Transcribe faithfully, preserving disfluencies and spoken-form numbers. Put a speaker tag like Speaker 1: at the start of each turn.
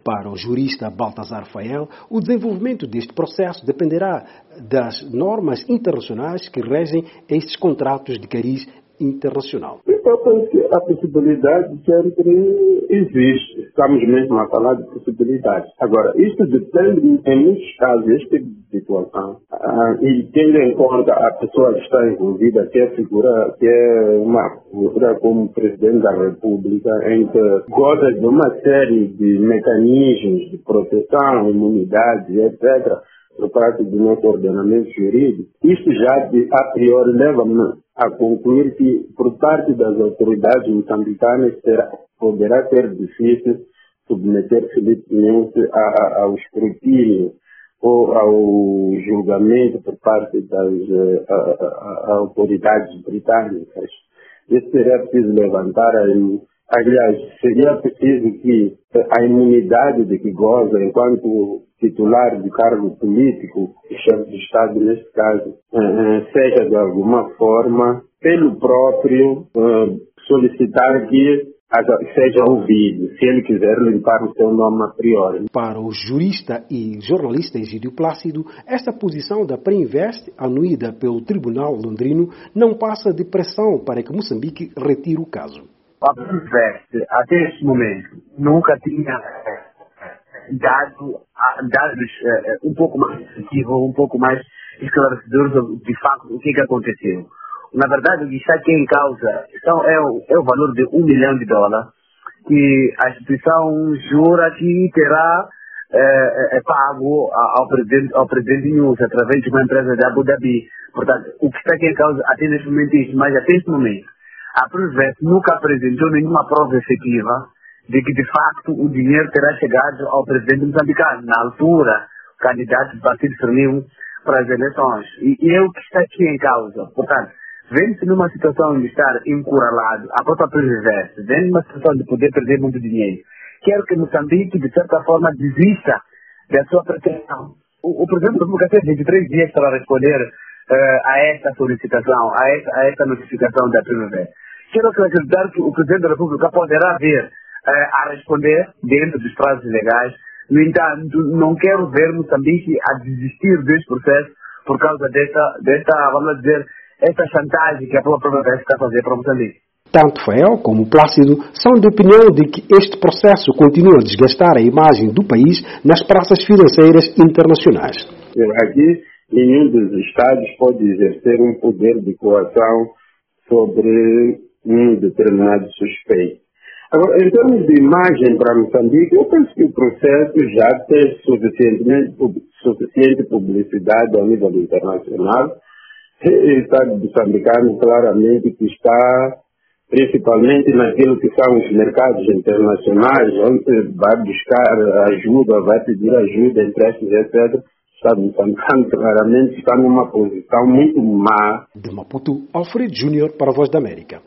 Speaker 1: Para o jurista Baltazar Fael, o desenvolvimento deste processo dependerá das normas internacionais que regem estes contratos de cariz internacional.
Speaker 2: Então, penso que a possibilidade sempre existe. Estamos mesmo a falar de possibilidades. Agora, isto depende, em muitos casos, este tipo de situação, ah, e tendo em conta a pessoa que está envolvida, que é figura, que é uma figura como Presidente da República, em que goza de uma série de mecanismos de proteção, imunidade, etcétera, por parte do nosso ordenamento jurídico, isto já de, a priori leva-me a concluir que, por parte das autoridades moçambicanas, será, poderá ser difícil submeter Filipe Nyusi ao escrutínio ou ao julgamento por parte das a, a, a autoridades britânicas. Isso seria preciso levantar a Aliás, seria preciso que a imunidade de que goza enquanto titular de cargo político, o chefe de Estado neste caso, seja de alguma forma, pelo próprio, solicitar que seja ouvido, se ele quiser limpar o seu nome a priori.
Speaker 1: Para o jurista e jornalista Egídio Plácido, esta posição da Preinvest, anuída pelo Tribunal Londrino, não passa de pressão para que Moçambique retire o caso.
Speaker 3: A Preinvest, até este momento, nunca tinha dado dados uh, um pouco mais efetivos, um pouco mais esclarecedores sobre, de facto, o que, que aconteceu. Na verdade, o que está aqui em causa então, é, o, é o valor de um milhão de dólares que a instituição jura que terá é, é, pago ao presidente, ao presidente Nyusi através de uma empresa de Abu Dhabi. Portanto, o que está aqui em causa até neste momento é isso, mas até este momento a Preinvest nunca apresentou nenhuma prova efetiva de que, de facto, o dinheiro terá chegado ao presidente moçambicano. Na altura, o candidato do partido se reuniu para as eleições. E, e é o que está aqui em causa. Portanto, vendo-se numa situação de estar encurralado, a própria Preinvest, vendo numa situação de poder perder muito dinheiro, quero que Moçambique, de certa forma, desista da sua pretensão. O, o presidente da República teve vinte e três dias para responder uh, a esta solicitação, a esta, a esta notificação da Preinvest. Quero acreditar que o presidente da República poderá vir uh, a responder dentro dos prazos legais. No entanto, não quero ver Moçambique a desistir deste processo por causa desta, desta vamos dizer, esta chantagem que a própria Preinvest está a fazer para Moçambique.
Speaker 1: Tanto Fael como Plácido são de opinião de que este processo continua a desgastar a imagem do país nas praças financeiras internacionais.
Speaker 2: Aqui, nenhum dos Estados pode exercer um poder de coação sobre um determinado suspeito. Agora, em termos de imagem para Moçambique, eu penso que o processo já tem suficientemente, suficiente publicidade a nível internacional. O Estado moçambicano claramente que está principalmente naquilo que são os mercados internacionais, onde vai buscar ajuda, vai pedir ajuda, empréstimos, etcétera. O Estado moçambicano claramente está numa posição muito má.
Speaker 1: De Maputo, Alfredo Júnior para a Voz da América.